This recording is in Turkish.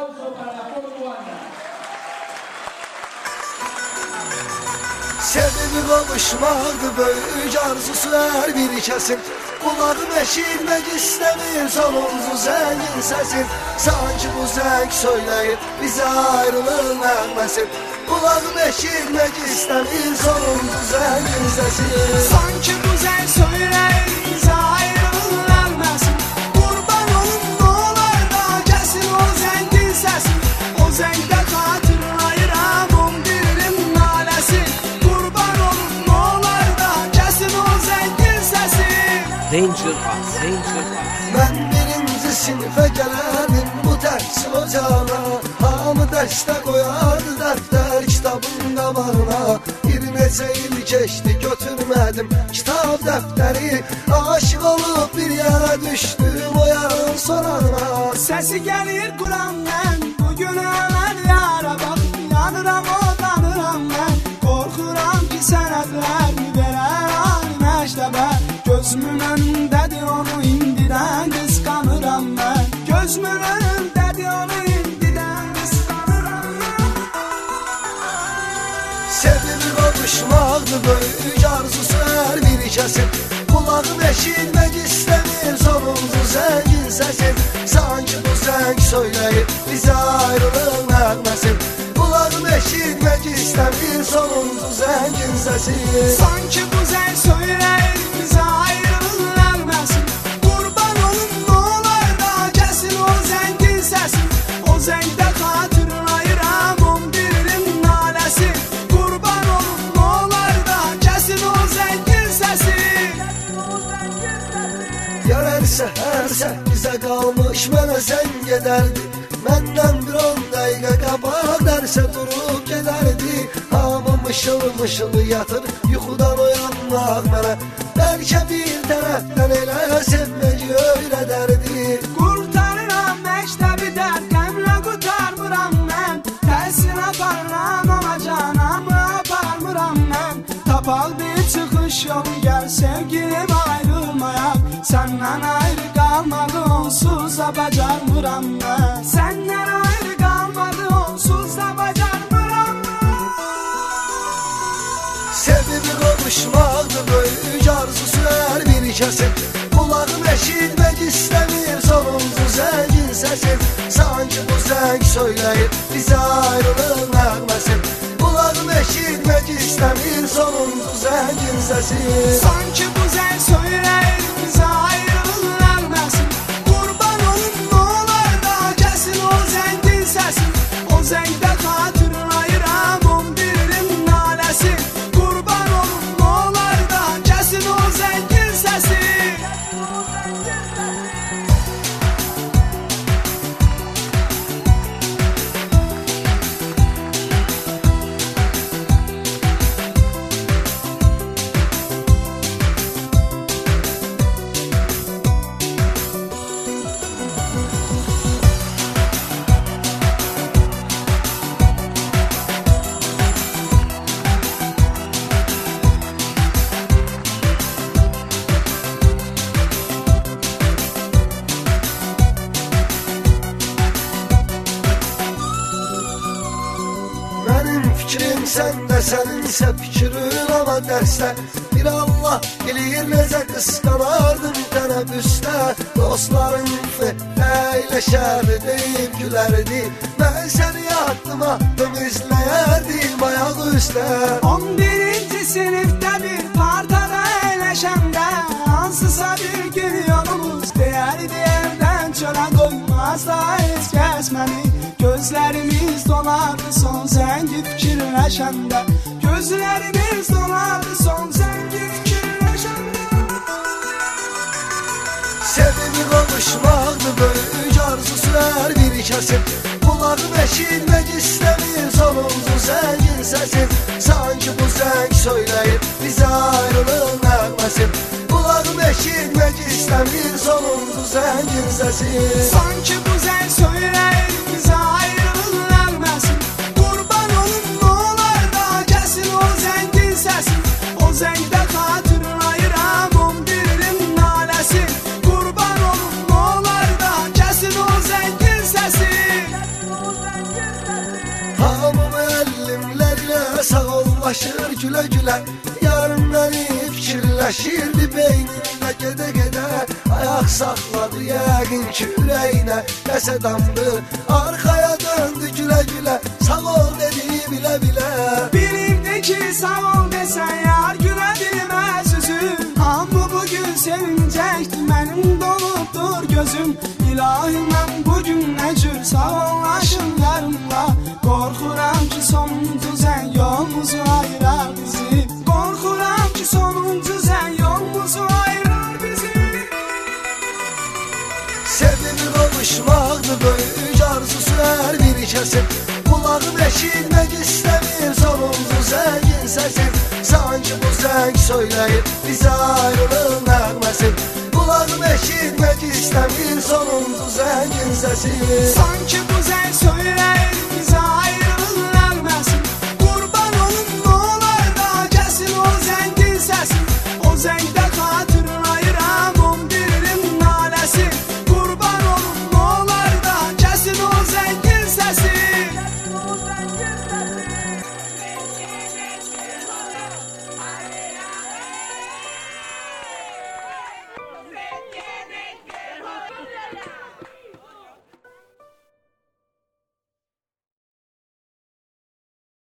aplauso para la Portuana. Sebebi kavuşmaktı böyük arzusu her biri kesin. Kulağım eşitmek istemir sonuncu zengin sesin. Sanki bu zeng söyleyip bize ayrılığın vermesin. Kulağım eşitmek istemir sonuncu zengin sesin. Sanki bu zeng söyleyip bize ayrılığın vermesin. Kurban olun ne olar da kesin o zengin sesin. O zengde hatırlayıram on birimin nalesi. Kurban olun ne olar da kesin o zengin sesin. Danger Us, Danger Us. Ben birinci sınıfa gelenim bu ders ocağına. Hamı derste koyardı defter kitabın damarına. Bir neçə il geçti götürmedim kitap defteri. Aşık olup bir yere düştüm o yarın sorarına. Sesi gelir Kur'an'dan bugün ömer yara bak. Yanıram odanıram ben. Korkuram ki senetler verer halime işte ben. Gözümün önündedir onu indiden kıskanıram ben. Gözümün önündedir onu indiden kıskanıram ben. Sebebi kavuşmaktı böyük arzusu her biri kesin. Kulağım eşitmek istemir sonuncu zengin sesin. Sanki bu zeng söyleyip bize ayrılığın vermesin. Kulağım eşitmek istemir sonuncu zengin sesin. Sanki bu zeng söyleyip bize ayrılığın vermesin. Kurban olun ne olar da kesin o zengin sesin. O zengde hatırlayıram on birimin nalesi. Kurban olun ne olar da kesin o zengin sesin. Yararsa her sekize kalmış mənə zəng gedərdi. Məndən bir 10 dəqiqə qabaq dərsə durub gedərdi. Hamı mışıl mışıl yatır yuxudan oyanmaq mənə. Bəlkə bir tərəfdən elə sevməyi öyrədərdi. Kurtarıram məktəbi dərkəmlə qutarmıram mən. Təhsil aparıram ama canamı aparmıram mən. Tapal bir çıxış yolu gəl sevgilim ayrılmayak. Səndən ayrı qalmadı onsuz da bacarmıram mən. Səndən ayrı qalmadı onsuz da bacarmıram mən. Sebebi kavuşmaktı böyük arzusu her biri kesin. Kulağım eşitmek istemir sonuncu zengin sesin. Sanki bu zeng söyleyip bize ayrılığın vermesin. Kulağım eşitmek istemir sonuncu zengin sesin. Sanki bu zeng söyleyip bize ayrılığın vermesin. Kurban olun ne olar da kesin o zengin sesin. O zengde hatırlayıram on birimin nalesi. Kurban olun ne olar da kesin o zengin sesin. Benim fikrim sende seninse fikrin ama derste. Bir Allah bilir nece kıskanardım teneffüste. Dostların fehleşerdi deyip gülerdi. Ben seni attım izleyerdim ayak üstte. 11. sınıfta bir partada eğleşende ansısa bir gün yolumuz değerdi evden çöle koymaz da hiç kesmeni. Gözlerimiz dolardı son zengi fikirleşende. Gözlerimiz dolardı son zengi fikirleşende. Sebebi kavuşmaktı böyük arzusu her biri kesin. Kulağım eşitmek istemir sonuncu zengin sesin. Sanki bu zeng söyleyip bize ayrılığın vermesin. Kulağım eşitmek istemir sonuncu zengin sesin. Sanki bu zeng söyleyip bize ayrılığın vermesin. Kurban olun ne olar da kesin o zengin sesin. O zengde hatırlayıram on birimin nalesi. Kurban olun ne olar da kesin o zengin sesin. dolaşır güle güle. Yarın beni fikirleşirdi beynimde gede gede. Ayak sakladı yəqin ki ürəyinə nəsə damdı. Arkaya döndü güle güle, sağ ol dedi bile bile. Bilirdi ki sağ ol desen yar güle bilmez üzüm. Amma bugün sevinecekti benim dolupdur gözüm. İlahim ben bugün ne cür sağollaşım yarımla. Korkuram ki sonuncu zen yolumuzu ayırar bizi. Korkuram ki sonuncu zen yolumuzu ayırar bizi. Sevimi kavuşmaqdı böyük arzusu hər bir kəsin. Kulağım eşitmək istəmir sonuncu zəngin səsin. Sanki bu zəng söyləyir bizə ayrılıq nəğməsin. Kulağım eşitmək istəmir sonuncu zəngin səsin. Sanki bu zəng söyləyir